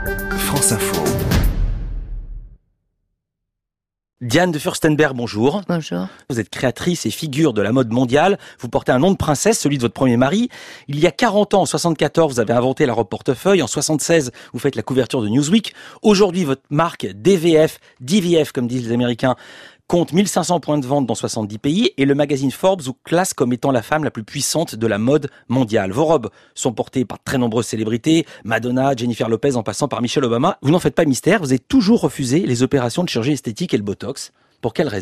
France Info. Diane de Furstenberg, bonjour. Bonjour. Vous êtes créatrice et figure de la mode mondiale. Vous portez un nom de princesse, celui de votre premier mari. Il y a 40 ans, en 74, vous avez inventé la robe portefeuille. En 76, vous faites la couverture de Newsweek. Aujourd'hui, votre marque DVF, comme disent les Américains, compte 1500 points de vente dans 70 pays et le magazine Forbes vous classe comme étant la femme la plus puissante de la mode mondiale. Vos robes sont portées par de très nombreuses célébrités, Madonna, Jennifer Lopez en passant par Michelle Obama. Vous n'en faites pas mystère, vous avez toujours refusé les opérations de chirurgie esthétique et le botox. Pour quelle raison ?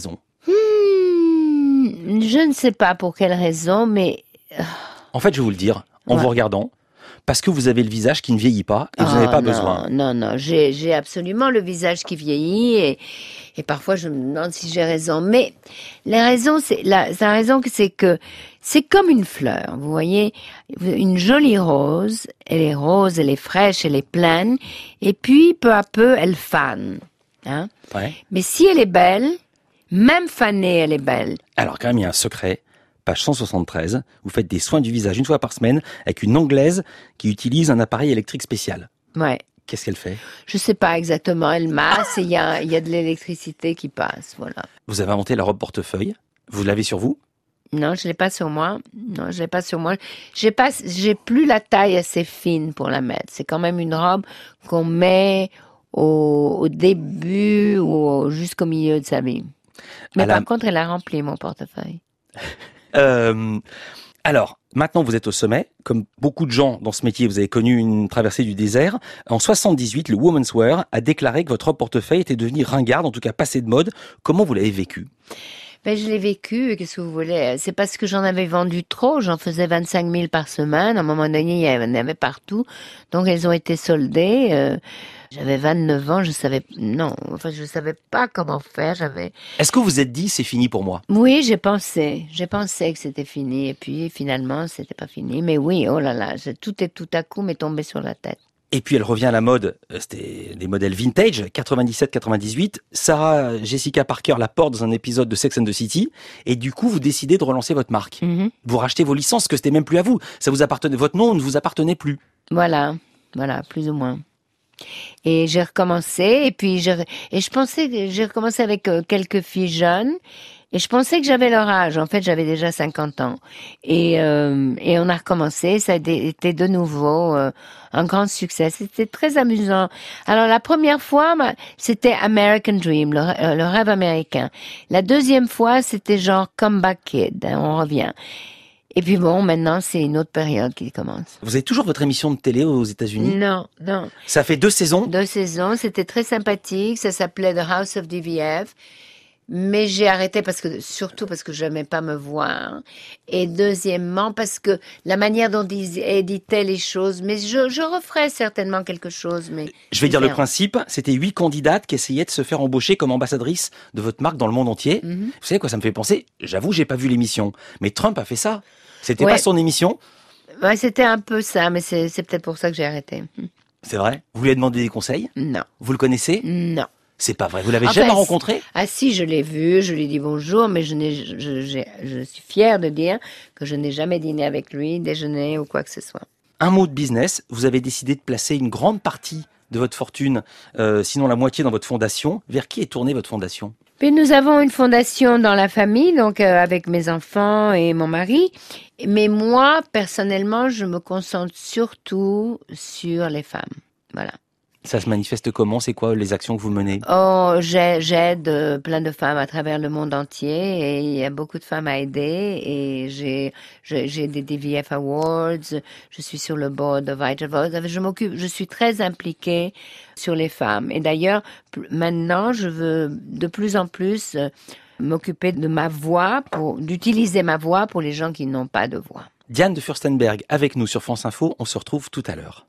Je ne sais pas pour quelle raison, mais... En fait, je vais vous le dire, en vous regardant, parce que vous avez le visage qui ne vieillit pas et vous n'avez pas besoin. Non, j'ai absolument le visage qui vieillit et parfois je me demande si j'ai raison. Mais la raison, c'est que c'est comme une fleur. Vous voyez, une jolie rose, elle est rose, elle est fraîche, elle est pleine, et puis peu à peu, elle fane. Hein? Ouais. Mais si elle est belle, même fanée, elle est belle. Alors quand même, il y a un secret. Page 173, vous faites des soins du visage une fois par semaine avec une Anglaise qui utilise un appareil électrique spécial. Ouais. Qu'est-ce qu'elle fait ? Je sais pas exactement, elle masse et il y a de l'électricité qui passe, voilà. Vous avez inventé la robe portefeuille. Vous l'avez sur vous ? Non, je l'ai pas sur moi. Non, je l'ai pas sur moi. J'ai plus la taille assez fine pour la mettre. C'est quand même une robe qu'on met au début ou jusqu'au milieu de sa vie. Mais par contre, elle a rempli mon portefeuille. Alors, maintenant vous êtes au sommet. Comme beaucoup de gens dans ce métier, vous avez connu une traversée du désert. En 78, le Women's Wear a déclaré que votre robe portefeuille était devenue ringarde, en tout cas passée de mode. Comment vous l'avez vécu ? Ben, je l'ai vécu, qu'est-ce que vous voulez? C'est parce que j'en avais vendu trop, j'en faisais 25 000 par semaine. À un moment donné, il y en avait partout. Donc, elles ont été soldées. J'avais 29 ans, je savais pas comment faire. Est-ce que vous vous êtes dit, c'est fini pour moi ? Oui, j'ai pensé que c'était fini. Et puis, finalement, c'était pas fini. Mais oui, oh là là, tout à coup m'est tombé sur la tête. Et puis elle revient à la mode, c'était des modèles vintage, 97-98. Sarah Jessica Parker la porte dans un épisode de Sex and the City. Et du coup, vous décidez de relancer votre marque. Mm-hmm. Vous rachetez vos licences, que c'était même plus à vous. Ça vous appartenait, votre nom ne vous appartenait plus. Voilà, plus ou moins. Et j'ai recommencé, et puis je pensais que j'ai recommencé avec quelques filles jeunes, et je pensais que j'avais leur âge. En fait, j'avais déjà 50 ans. Et on a recommencé, ça a été de nouveau un grand succès. C'était très amusant. Alors, la première fois, c'était American Dream, le rêve américain. La deuxième fois, c'était genre Comeback Kid, hein, on revient. Et puis bon, maintenant, c'est une autre période qui commence. Vous avez toujours votre émission de télé aux États-Unis ? Non. Ça fait 2 saisons ? 2 saisons, c'était très sympathique, ça s'appelait The House of DVF. Mais j'ai arrêté surtout parce que je n'aimais pas me voir. Et deuxièmement, parce que la manière dont ils éditaient les choses, mais je referais certainement quelque chose, mais... Je vais dire le principe, c'était 8 candidates qui essayaient de se faire embaucher comme ambassadrice de votre marque dans le monde entier. Mm-hmm. Vous savez quoi ça me fait penser ? J'avoue, j'ai pas vu l'émission. Mais Trump a fait ça. C'était pas son émission ? Ouais, c'était un peu ça, mais c'est peut-être pour ça que j'ai arrêté. C'est vrai ? Vous lui avez demandé des conseils ? Non. Vous le connaissez ? Non. C'est pas vrai. Vous l'avez jamais rencontré ? Ah si, je l'ai vu, je lui ai dit bonjour, mais je suis fière de dire que je n'ai jamais dîné avec lui, déjeuné ou quoi que ce soit. Un mot de business, vous avez décidé de placer une grande partie de votre fortune, sinon la moitié dans votre fondation. Vers qui est tournée votre fondation ? Puis nous avons une fondation dans la famille, donc avec mes enfants et mon mari. Mais moi, personnellement, je me concentre surtout sur les femmes. Voilà. Ça se manifeste comment ? C'est quoi les actions que vous menez ? Oh, j'aide plein de femmes à travers le monde entier et il y a beaucoup de femmes à aider et j'ai des DVF Awards, je suis sur le board de Vital Voice, je suis très impliquée sur les femmes et d'ailleurs maintenant je veux de plus en plus m'occuper de ma voix, d'utiliser ma voix pour les gens qui n'ont pas de voix. Diane de Furstenberg avec nous sur France Info, on se retrouve tout à l'heure.